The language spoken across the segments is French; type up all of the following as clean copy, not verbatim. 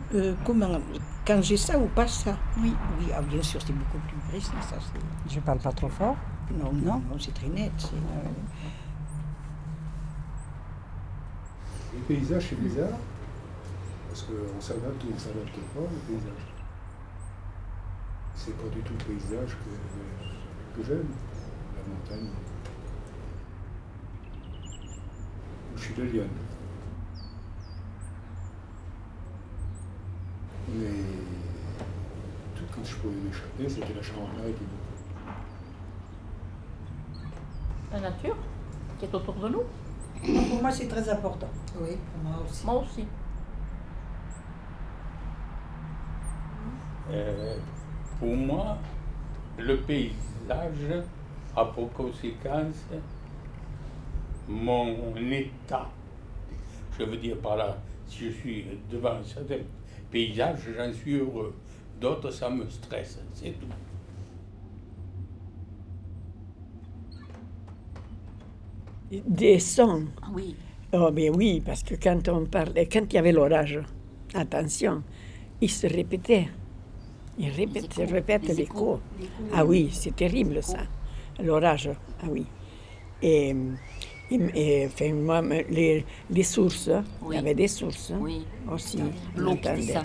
Comment? Quand j'ai ça ou pas ça? Oui. Oui, bien sûr, c'est beaucoup plus précis, ça. Je parle pas trop fort? Non, Non, c'est très net. Les paysages, c'est bizarre, parce qu'on s'adapte ou on s'adapte pas, les paysages. C'est pas du tout le paysage que j'aime, la montagne. Je suis de Lyon. Mais tout quand je pouvais m'échapper, c'était la Charente-Maritime. La nature qui est autour de nous. pour moi c'est très important. Oui, pour moi aussi. Moi aussi. Pour moi, le paysage a pour conséquence mon état. Je veux dire par là, si je suis devant un certain paysage, j'en suis heureux. D'autres, ça me stresse, c'est tout. Des sons. Oui. Oh, mais oui, parce que quand on parlait, quand il y avait l'orage, attention, il se répétait. Il répète l'écho. Ah oui, c'est terrible ça. L'orage, ah oui. Et enfin, moi, les sources, il y avait des sources aussi. on L'eau qui entendait. descend.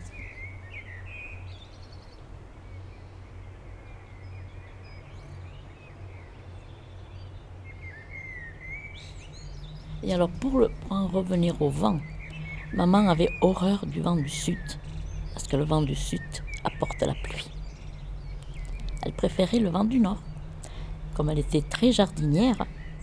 Et alors, pour en revenir au vent, maman avait horreur du vent du sud, parce que le vent du sud apporte la pluie. Elle préférait le vent du nord. Comme elle était très jardinière,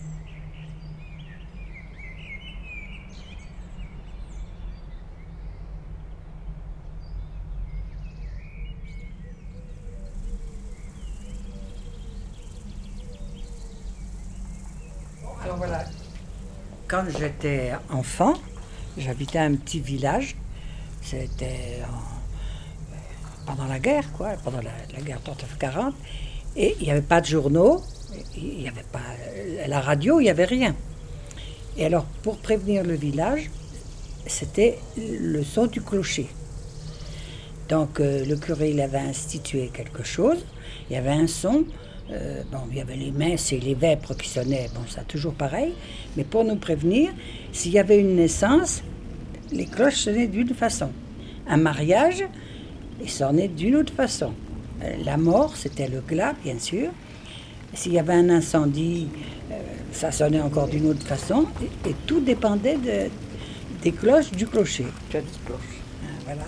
Alors voilà, quand j'étais enfant, j'habitais un petit village. C'était pendant la guerre, quoi, pendant la guerre 39-40. Et il n'y avait pas de journaux, il n'y avait pas la radio, il n'y avait rien. Et alors, pour prévenir le village, c'était le son du clocher. Donc, le curé, il avait institué quelque chose. Il y avait un son. Il y avait les messes et les vêpres qui sonnaient. Bon, ça toujours pareil. Mais pour nous prévenir, s'il y avait une naissance, les cloches sonnaient d'une façon. Un mariage, il sonnait d'une autre façon. La mort, c'était le glas, bien sûr. S'il y avait un incendie, ça sonnait encore d'une autre façon. Et tout dépendait des cloches du clocher. Tu as dit cloche. Voilà.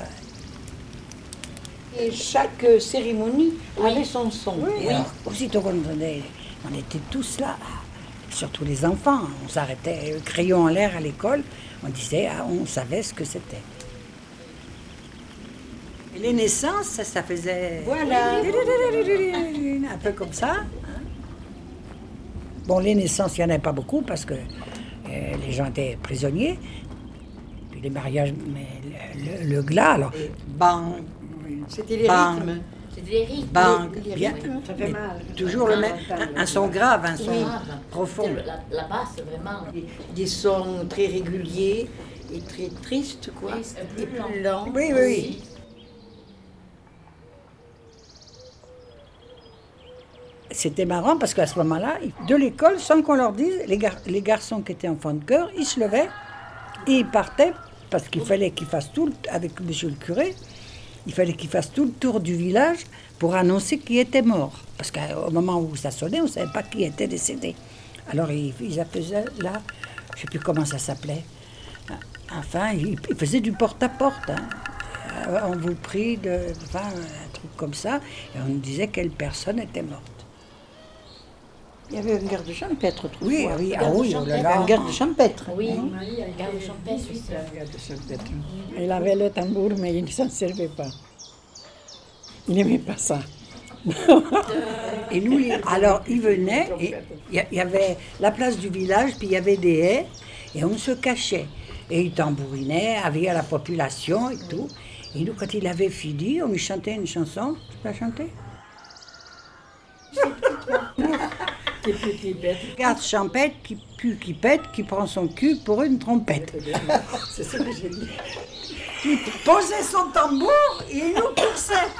Et chaque cérémonie avait son son. Et alors, aussitôt qu'on entendait, on était tous là, surtout les enfants. On s'arrêtait, crayon en l'air à l'école. On disait, on savait ce que c'était. Et les naissances, ça faisait... Voilà. Un peu comme ça. Bon, les naissances, il n'y en avait pas beaucoup parce que les gens étaient prisonniers. Puis les mariages, mais le glas, alors... Bang. C'était les Bang. rythmes. c'était des rythmes. Bang, les bien, rythmes, ça fait mais mal. toujours le même, un son grave, un son profond. La basse, vraiment. Des sons très réguliers et très tristes, quoi. Triste, Et plus plus lents. Oui, oui, oui. C'était marrant parce qu'à ce moment-là, de l'école, sans qu'on leur dise, les garçons qui étaient enfants de chœur, ils se levaient et ils partaient parce qu'il fallait qu'ils fassent tout, avec monsieur le curé, il fallait qu'ils fassent tout le tour du village pour annoncer qui était mort. Parce qu'au moment où ça sonnait, on ne savait pas qui était décédé. Alors ils faisaient là, je ne sais plus comment ça s'appelait. Enfin, ils faisaient du porte-à-porte. On vous prie enfin, un truc comme ça, et on nous disait quelle personne était morte. Il y avait un garde champêtre autrefois. Oui, oui, ah oui, oh oh là là là. Un garde champêtre. Oui, garde champêtre, oui. Il avait le tambour, mais il ne s'en servait pas. Il n'aimait pas ça. Et nous, alors, ils venaient, et il y avait la place du village, puis il y avait des haies, et on se cachait. Et ils tambourinaient, avaient à la population et tout. Et nous, quand il avait fini, on lui chantait une chanson. Tu peux la chanter? Tes petits bêtes. Regarde champêtre qui pue, qui pète, qui prend son cul pour une trompette. C'est ce que j'ai dit. Qui posait son tambour et il nous poussait.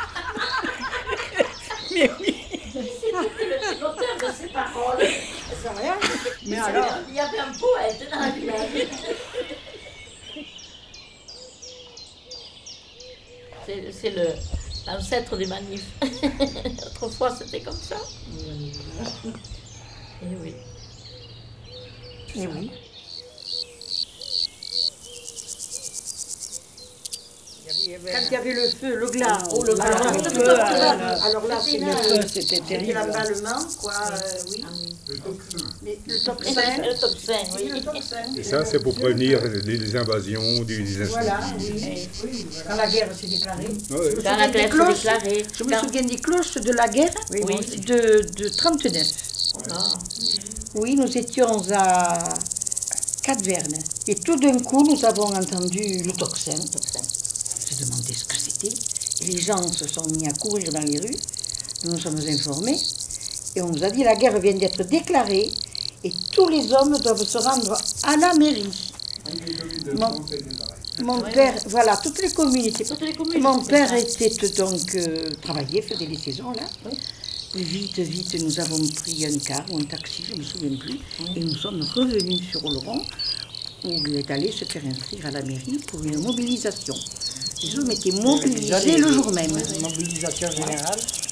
Mais oui. C'est l'auteur de ces paroles. C'est rien. Mais alors, Il y avait un poète dans la village. C'est l'ancêtre des manifs. Autrefois, c'était comme ça. Et oui. eh oui. Quand il y avait le feu, le glas, le glas. alors là, C'était c'est là. le feu, C'était c'était terrible. l'emballement, quoi, oui. Le toxin. Mais le toxin, Le tocsin, oui. le toxin. Et ça, c'est pour prévenir les invasions, des Voilà, oui. Quand la guerre s'est déclarée. Ouais. Quand la grève s'est déclarée. Je me souviens des cloches de la guerre de 39. Oui, nous étions à Cap-Verne. Et tout d'un coup, nous avons entendu le tocsin. On s'est demandé ce que c'était. Et les gens se sont mis à courir dans les rues. Nous nous sommes informés. Et on nous a dit la guerre vient d'être déclarée. Et tous les hommes doivent se rendre à la mairie. Mon père, voilà, toutes les communautés. Mon père était donc travaillait, faisait les saisons là. Et vite, nous avons pris un car ou un taxi, je ne me souviens plus, et nous sommes revenus sur Oloron, où il est allé se faire inscrire à la mairie pour une mobilisation. Les hommes étaient mobilisés le jour même. Mobilisation générale.